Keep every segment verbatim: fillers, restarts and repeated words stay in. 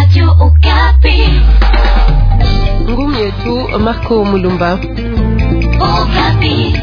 Radio Okapi. Ngumi yetu Marco Mulumba. Okapi.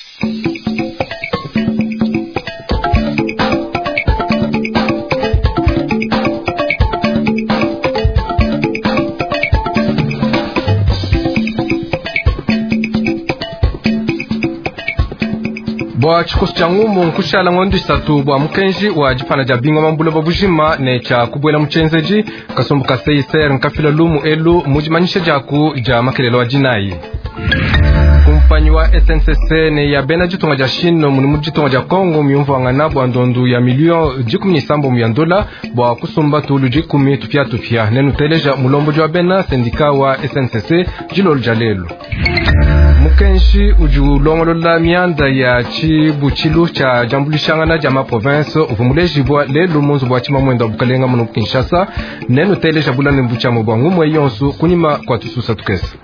Bwa chikosi cha ngumu nkushala ngondo isatu bwa mkenji wa jipana ja bingwa mambulo babujima ne cha kubwela mchenzeji kasumbuka seiser nkafila lumu elu mujimanyisha jaku ja makelelo wa jinai. Kumpanyi wa S N C C ne ya bena jitonga ja shino munu jitonga ja Kongo miumfu wangana bwa ndondu ya milion jikumi nisambo miandola bwa kusumba tulu jikumi tufia tufia nenu teleja mulombo jwa bena sendika wa S N C C jilolu jalelu. Mukenshi ujulongolo la mianda ya chibuchilu cha jambulishanga na jama province uvumuleji bwa lelu munzu bwa chima mwenda bukalenga munu Kinshasa nenu teleja bulane mbucha mbwa ngumwe yonsu kunima kwa tususa tukesa.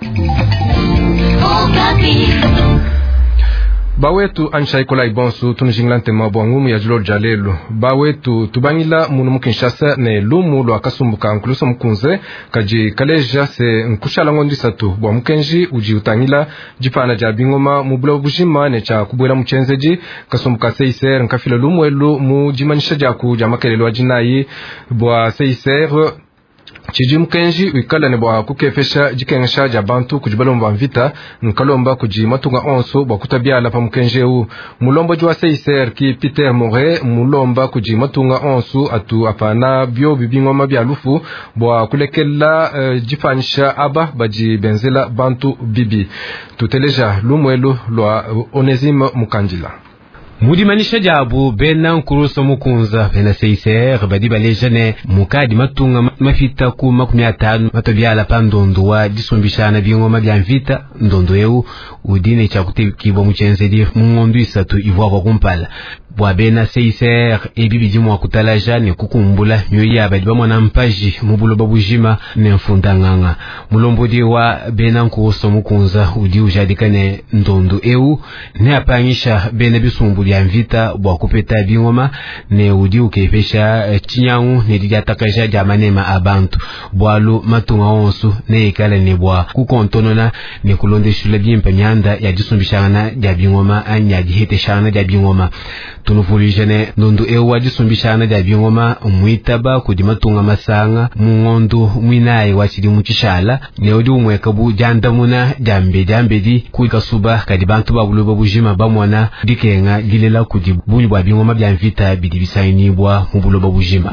Bawetu anshaikola ibonsu tunujinglante mabwa ngumu ya jilol jalelu. Bawetu tubangila munu Kinshasa ne lumu lwa kasumbuka nkuluso mkunze kaji kaleja se nkushala ngondi satu bwa mkenji uji utangila jipana ja bingoma mubula bujima ne cha kubwela mchenzeji kasumbuka seiser nkafila lumu elu mujimanisha jaku jamakelelo wa jinai bwa seiser chiji mkenji wikala ne bwa kukefesha jikengesha ja bantu kujibalo mba mvita nkalomba kuji matunga onso bwa kutabiala pa mkenje u mulombo jwa seiser ki Peter More mulomba kuji matunga onso atu apana bio bibingo mabia lufu bwa kulekela uh, jifanisha aba baji benzela bantu bibi tuteleja lumwelu lwa Onesime Mukanjila. Mudimanisha jabu bena nkuruso mukunza bena seiser badi balejane mukadi matunga mafita ku makumi atanu matobiala pa ndondo wa disumbishana bingoma bya mvita ndondo eu udine cha kutekibo muchenzedi mungondu isatu ivwa kwa kumpala bwa bena seiser ebibi jimwa kutalaja ne kukumbula nyoya badi bamwana mpaji mubulo babujima ne mfundanganga mulombodi wa bena nkuruso mukunza udi ujadikane ndondo eu ne apangisha bena bisumbuli ya mvita bwa kupeta bingoma ne udi ukepesha chinyangu ne dijatakaja jamanema abantu bwalu matunga onsu ne ikala ne bwa kukontonona ne kulonde shule bimpa nyanda ya jisumbishana ja bingoma anya diheteshana ja bingoma tunufulijane ndondo ewa jisumbishana ja bingoma muitaba kudi matunga masanga mungondo mwinaye wachidi muchishala ne udi umwekabu jandamuna jambe jambe di kuikasuba kadi bantu babulu babujima bamwana dikenga gilela kudi bunyi bwa bingoma bya mvita bidibisainibwa mubulo babujima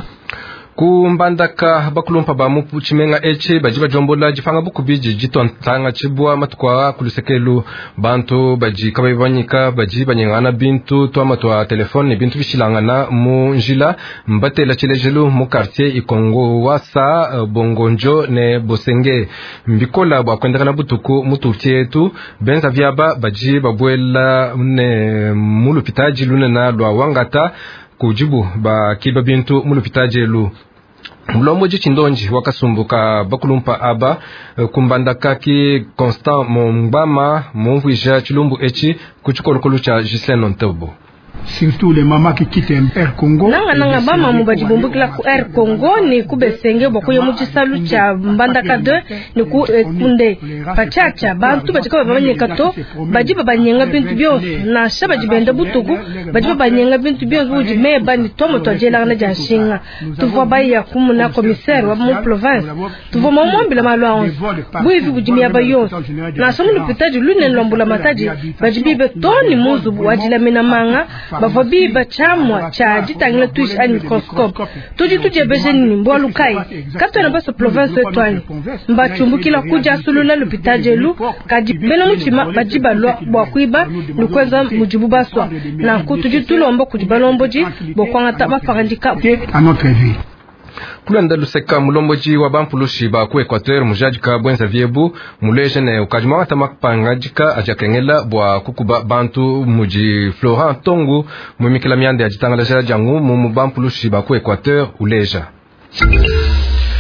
kumbandaka bakulumpa ba mupu chimenga eche bajiba jombola jifanga buku biji jitontanga chibwa matukwa kulusekelu bantu baji kababanyika baji banyengana bintu to amatwa telefone bintu bishilangana mu njila mbatela chilejelu mu quartier ikongo wasa bongonjo ne bosenge mbikola bwa kwendekana butuku mututietu benza vyaba baji babwela ne mulupitaji lune na lwa wangata kujibu ba kiba bintu mulupitaji lu mulombo jichindonji wakasumbuka bakulumpa aba kumbandaka ki Constant Mombama mumvuisha chilumbu echi kuchikolokolu cha Gislaine Ntobo. Surtout les mamans qui quittent Air Congo. Nanga nanga bama mubajibumbukila ku Air Congo ni kubesenge bokuye muchisalu cha Mbandaka deux ni ku kunde pachacha bantu bachika babanyeka to bajiba banyenga bintu byose na shaba jibenda butugu bajiba banyenga bintu byose uji meba ni tomo tojela na jashinga tuvo baya kumuna commissaire wa mu province tuvo momombila malwa buivi bujimia bayose na somu lupitaji lune lombula mataji bajibibe toni muzu wajila mina manga bavobi bachamwa cha jitangile tuish a microscope tuji tuje bejeni mbolu kai kato na baso province etwani mbachumbukila kuja sulula lupitaje lu kaji bena muchima bajiba lwa bwakuiba nukwenza mujibu baswa na kutuji tulombo kujibalomboji bokwanga taba farandika à notre vie. Kulanda luseka mulomboji wa bampulushi ba ku Equateur mujajika bwenza viebu muleje ne ukajima tamakpangajika ajakengela bwa kukuba bantu muji Florent Tongu mumikila miande ajitangala jangu mu bampulushi ba ku Equateur uleja.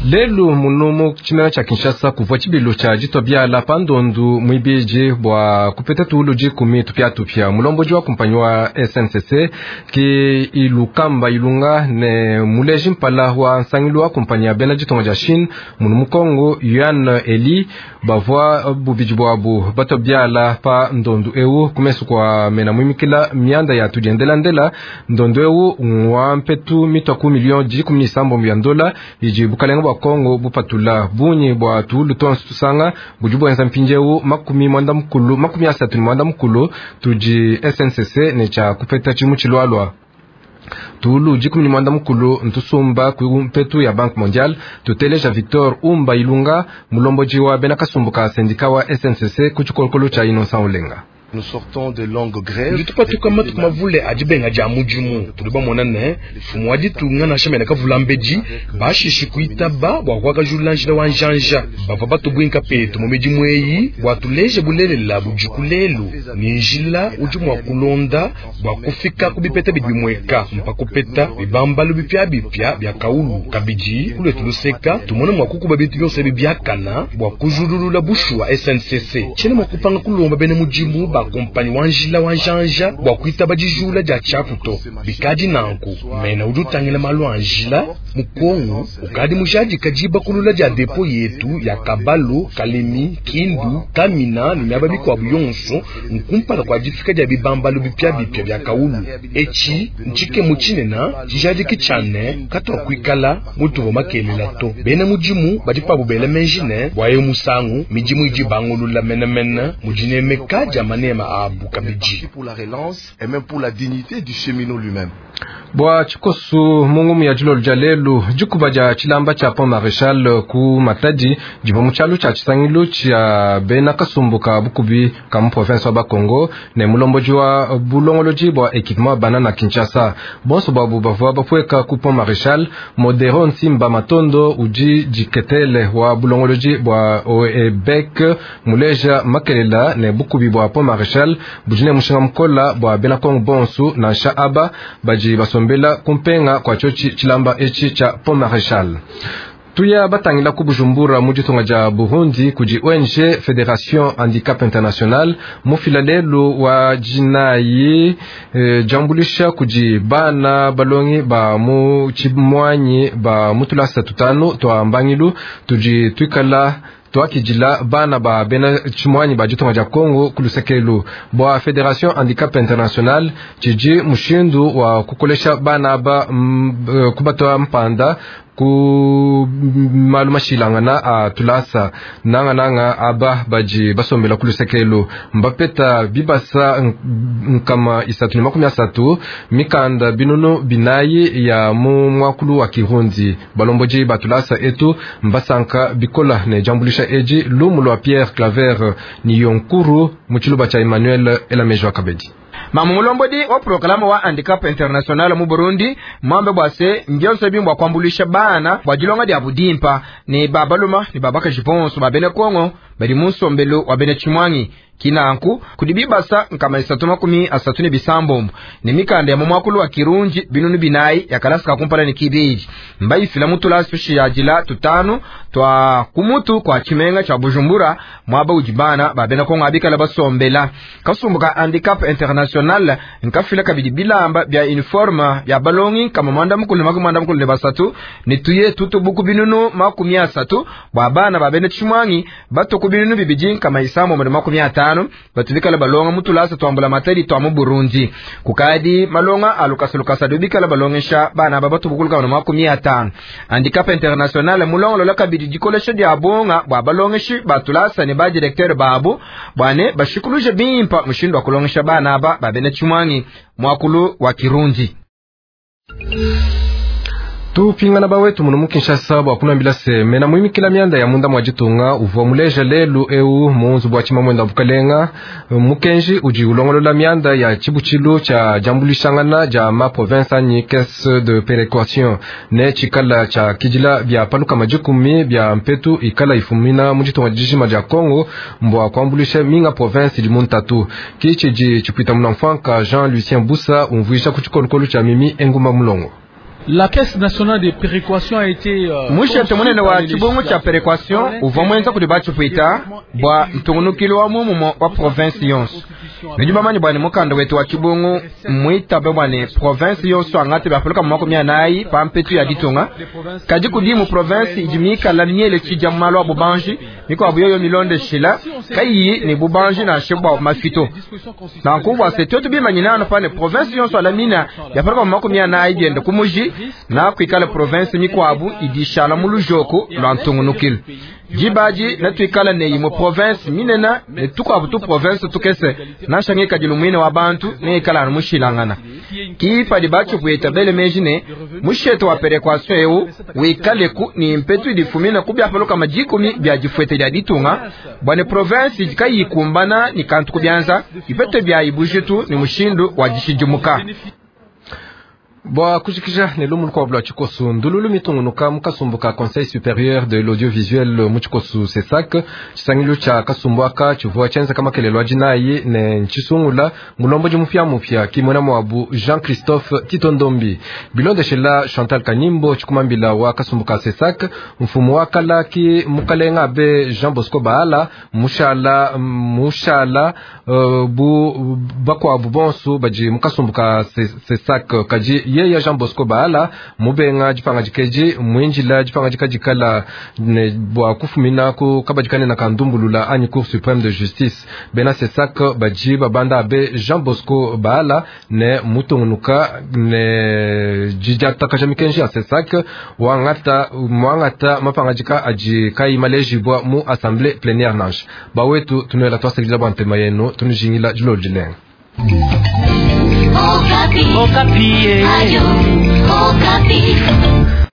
lelu munumu chimera cha Kinshasa kuvwa chibilo cha jito bia la pandondu mwibeje bwa kupeta tulu jikumi tupia tupia mulombo jwa kumpanywa S N C C ki ilukamba ilunga ne muleji mpala wa nsangilwa kumpanya bena jito majashin munumu Kongo Yuan Eli bavwa bubijibwa bu bato bia la pa ndondu ewu kumesu kwa mena mwimikila mianda ya tujendela ndela ndondu ewu ngwa mpetu mitoku milion jikumi nisambo mbian dola iji bukalenga bwa Kongo bupatula bunyi bwa tulu tonsu sanga bujubu enza mpinjewu makumi mwanda mkulu makumi asatu mwanda mkulu tuji S N C C necha kupeta chimu chilwalwa tulu jikumi mwanda mkulu ntusumba kuimpetu ya Bank Mondial tuteleja Victor Umba Ilunga mulombo jiwa bena kasumbuka sendika wa S N C C kuchukolokolo cha Innocent Olenga. Nous sortons de longues grèves. Tupa tukama tukamavule ajibenga ja mujumu. Tuliba monane fumwaji tungana shame naka vulambeji bashishi kuita ba bwa kwa julanjira wanjanja. Bava batu bwinka petu mumeji mweyi bwa tuleje bulelela bujukulelu. Ninjila ujumu wa kulonda bwa kufika kubipeta bidimweka mpakupeta bibamba lubipya bipya bya kaulu kabiji kule tuluseka tumona mwakuku babitu byose bibyakana bwa kujurulula bushu wa S N C C. Chene mwakupanga kulomba bene mujimu kompanyi wanjila wanjanja bwa kuita bajijula ja chaputo bikaji nanku mena udutangila malu wanjila mukongo ukadi mujaji kajiba kulula ja depo yetu ya Kabalo, Kalemi, Kindu, Kamina ninyaba kwa buyonso nkumpala kwa jifika ja bibamba lubipya bipya bya kaulu echi nchike muchinena jijaji kichane katwa kuikala mutu voma kelela to bena mujimu bajipa bubele menjine wae musangu mijimu ijibangulula mena mena mujine mekaja mane pour la relance et même pour la dignité du cheminot lui-même. Bwa chikosu mungu ya jilo jalelu jukubaja chilamba cha Pont Maréchal ku Matadi jibo muchalu cha chisangilu cha bena kasumbuka bukubi kamu province wa Kongo ne mulombo jwa bulongoloji bwa equipement banana Kinshasa bonso babu bavwa bafweka ku Pont Maréchal modero nsimba matondo uji jiketele wa bulongoloji bwa Oebek muleja makelela ne bukubi bwa Pont Maréchal bujine mushinga mkola bwa bena Kongo bonsu na shaaba baji basombela kumpenga kwa chochi chilamba echi cha Pont Maréchal. Tuya batangila kubujumbura mujitonga ja Burundi kuji O N G Fédération Handicap International mufilalelu wa jinayi e, jambulisha kuji bana balongi ba mu chimwanyi ba mutulasa tutano twa mbangilu tuji tuikala twakijila bana ba bena chimwanyi ba jitonga ja Kongo kulusekelu bwa Fédération Handicap International chiji mushindu wa kukolesha bana ba m, kubatwa mpanda ku maluma shilangana a tulasa nanga nanga aba baji basombela kulusekelu mbapeta bibasa nkama isatu ni makumi asatu mikanda binunu binayi ya mu mwakulu wa Kirundi balomboji batulasa etu mbasanka bikola ne jambulisha eji lumulo wa Pierre Claver ni yonkuru muchiluba cha Emmanuel Elamejo Kabedi. Mamumulombodi wa programa wa Handicap International mu Burundi mwambe bwase ngyonso bimbwa kwambulisha bana bwajilonga dia budimpa ni babaluma ni babaka jiponso babene Kongo bali musombelo wa bene chimwangi kinanku kudibibasa nkama isatu makumi asatu ni bisambo ni mikanda ya mwakulu wa Kirunji binunu binayi ya kalasa kumpala ni kibiji mbai filamu tulasi ya jila tutano twa kumutu kwa chimenga cha Bujumbura mwaba ujibana babena Kongo abika labasombela kasumbuka Handicap International nkafila kabidi bilamba bya uniforma ya balongi kama manda mkulu makumanda mkulu lebasatu nituye tutu buku binunu makumi asatu babana babene chimwangi bato kubinunu bibijin kama isamo mwada makumi atano batubika la balonga mutulasa tuambula matari tuamu Burundi kukadi malonga alukasa lukasa dubika la balongesha bana babatu bukuluka wana makumi atano Handicap International mulonga lola kabidi jikolesha dia bonga bwa balongeshi batulasa ni ba directeur babu bwane bashikuluje bimpa mushindo wa kulongesha bana aba babene chimwangi mwakulu wa Kirundi. Tu pingana bawetu munu Kinshasa bwa kuna bila se mena muimi kila mianda ya munda mwajitunga uvo muleja lelu eu munzu bwa chima mwenda bukalenga mukenji uji ulongolola mianda ya chibuchilu cha jambulishangana ja ma province anyi caisse de péréquation ne chikala cha kijila bya paluka majukumi bya mpetu ikala ifumina mujitunga jijima ja Kongo mbwa kwambulisha minga province di muntatu kichiji chupita munamfanka Jean Lucien Bussa umvuisha kuchikolukolu cha mimi enguma mulongo. La caisse nationale de péréquation a été uh, Mushete munene wa chibongo cha péréquation uva mwenza kuti bacho puita bwa mtungunukilo wa mumu wa province yonso. Nijuba manyi bwani mukanda wetu wa chibongo mwita bwani province yonso angati bafuluka mwako mia nai pa mpetu ya ditonga. Kaji kudimu province ijimika la niele chija mwalo wa bubanji miko abuyoyo milonde shila kayi ni bubanji na shibwa wa mafito. Na nkuwa se totu bima nyinano pane province yonso alamina bafuluka mwako mia nai biende kumuji na kuikala province miko abu idishala mulu joko lantungunukil. Jibaji na tuikala ne yimo province minena ne tuko abutu province tukese na shangeka jilumwine wa bantu ne ikala na mushilangana. Kipa di bacho kueta bele mejine musheto wa péréquation eu wikale ku ni mpetu idifumina kubya peloka majikumi bya jifuete ya ditunga bwane province jikayi kumbana ni kantu kubyanza ipete bya ibujitu ni mushindu wa jishijumuka. Boa kujikija ne lumu kwa bla chikosu ndululu mitungunuka mukasumbuka Conseil supérieur de l'audiovisuel muchikosu sesak chisangilu cha kasumbuaka chuvua chenza kama kelelwa jinayi ne nchisungula mulombo jumufya mufya kimona mwabu Jean-Christophe Titondombi bilonde shela Chantal Kanimbo chikumambila wa kasumbuka sesak mfumu wakala ki mukalenga be Jean Bosco Baala mushala mushala uh, bu bakwa bubonsu baji mukasumbuka sesak kaji ye ya Jean Bosco Baala mubenga jipanga jikeji mwinjila jipanga jikajikala ne bwa kufumina ku kabajikane na kandumbulula ani Cour suprême de justice bena sesak baji babanda be Jean Bosco Baala ne mutungunuka ne jijata kajamikenji sesak wangata mwangata mapanga jika aji kai maleji bwa mu assemblée plénière nange bawetu tunela twasegila bwa ntema yenu tunijingila jilojileng Okapi. Okapi. Ayo. Okapi.